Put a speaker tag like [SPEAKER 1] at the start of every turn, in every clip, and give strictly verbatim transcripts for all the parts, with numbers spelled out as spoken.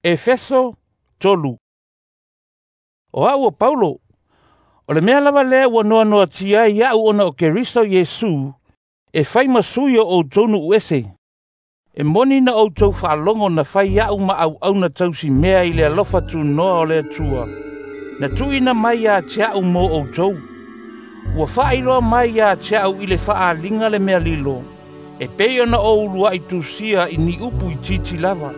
[SPEAKER 1] Efeso tolu. O au o Paulo, o le mea lava lea ua noa noa tia ia au ona o Keriso Yesu, e fai masui o o tonu uese. E moni na o tau whaalongo na fai au ma au au na tausi mea i le alofa tu noa o le atua. Na tuina mai a tia au mo o tau. Ua whaailoa mai a tia au i le whaalinga le mea lilo. E peo na o ulua i tusia i ni upu i titi lava.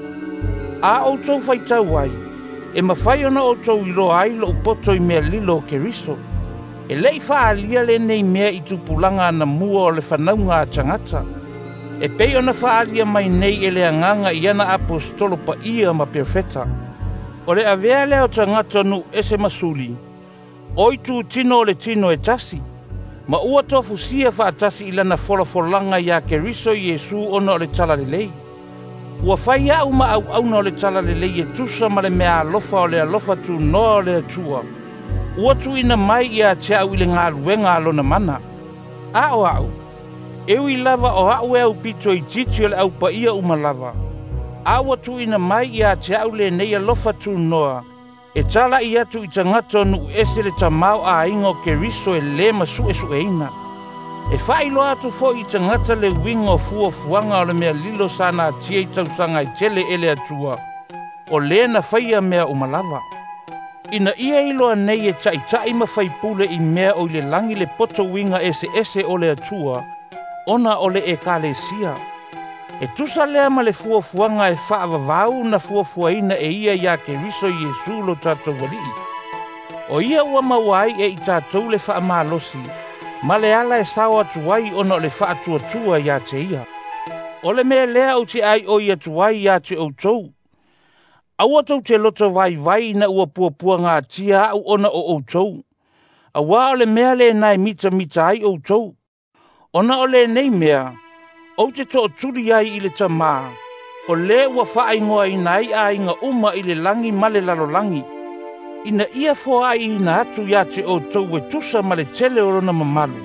[SPEAKER 1] A o tau fai tau ai, e mawhai ona o tau ilo ai lo upoto i mea lilo o Keriso. E lei whaalia le nei mea i tupulanga na mua o le whanaunga a tangata. E pei ona whaalia mai nei e le anganga i ana apostolo pa ia ma perfeta. O le avea leo tangata nu ese masuli. Oi tu tino o le tino e tasi. Ma ua tofu sia whaatasi i lana wholafolanga ia Keriso Yesu ona o le tala le lei. Ua whai au ma au au na o le tala le lei e tusa ma le mea alofa o le alofa tu noa o le atua. Ua tu ina mai ia te au i le ngā luenga alona mana. A o au. Ewi lava o au e au pito i titi o le au pa ia uma lava. A ua tu ina mai ia te au le nei alofa tu noa. E tala i atu i tangata nu ese le tamau a ingo Keriso e le masu e su eina. E whailo atu fo i tangata le wingo fua fuanga o le mea lilo sana atia i tausanga i tele ele atua. O le na whaia mea umalava. Ina ia iloa nei e tai tai ma whai pule i mea o le langi le poto winga ese ese o le atua. Ona o le e kalesia. E tusa lea ma le fua fuanga e whaavavau na fua fuaina e ia ia Keriso Yesu lo tatou walii. O ia ua mawai e i tatou le whaamalosi. Ma le ala e sawa tuwai ona o le whaatua tua ia te ia. O le mea lea o te ai o ia tuwai ia te o tou. Aua tau te loto vai vai na ua pua pua ngā tia au ona o o tou. Aua o le mea le nai mita mita ai o tou. Ona o le nei mea, o te to turi ai i le tamaa. O le ua whaai ngoa i nai a inga uma i le langi ma le lalolangi. Ina ia foa ai ina atu ia te o tou e tusa ma le tele o rona mamalu.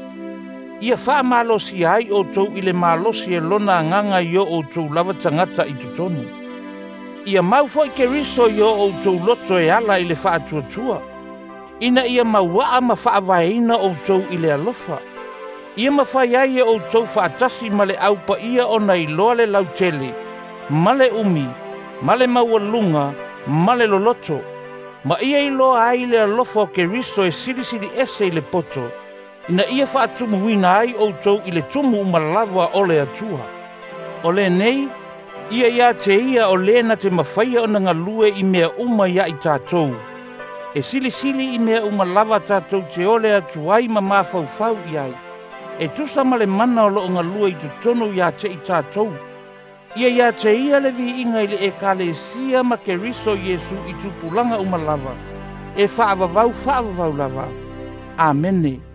[SPEAKER 1] Ia wha malosi ai o tou i le malosi e lona nganga i o tou lava tangata i tutonu. Ia mau fo i Keriso i o tou loto e ala i le wha atua tua. Ina ia mawaa ma wha avaina o tou i le alofa. Ia mawhai ai e o tou wha atasi ma le au pa ia o nei loa le lau tele. Ma le umi, ma le maualunga, ma le loloto. Ma ia i loa ai le alofa o Keriso e siri siri ese i le poto. Ina ia wha atumu wina ai o tou i le tumu umalava o le atua. O le nei, ia ia te ia o lena te mawhaia o nga lue i mea uma ia i tātou. E sili sili i mea umalava tātou te ole atuai ma mawhauwhau i ai. E tusa ma le mana o lo nga lue i tutono ia te i tātou. Ia ia te ia le vi inga i le e kalesia ma Keriso Yesu i tupulanga umalava. E whaavavau whaavavau lava. Amene.